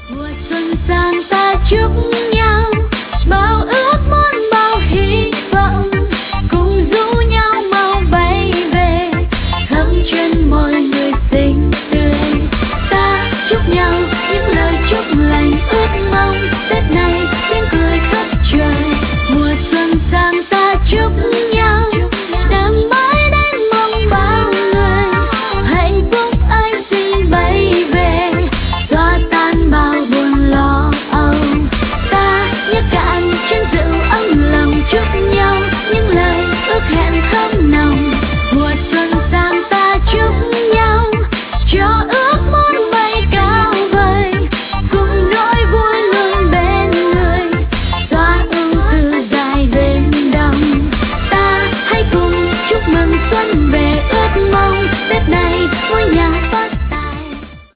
Mùa xuân sang ta chúc nhau bao ước muốn bao hy vọng, cùng rủ nhau mau bay về thăm chuyến mọi người xinh tươi. Ta chúc nhau những lời chúc lành ước mong Tết này